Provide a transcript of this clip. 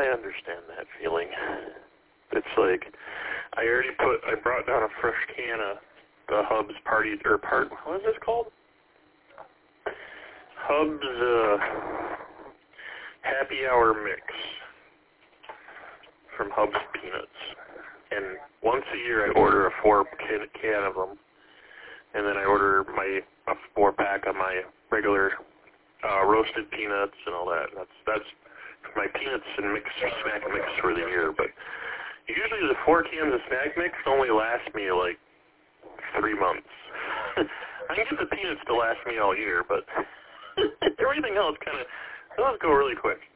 I understand that feeling. It's like, I brought down a fresh can of the Hub's what is this called? Hub's, Happy Hour Mix from Hub's Peanuts. And once a year I order a 4-can of them. And then I order a 4-pack of my regular roasted peanuts and all that. That's my peanuts and snack mix for the year. But usually the 4 cans of snack mix only last me like 3 months. I can get the peanuts to last me all year, but everything else those go really quick.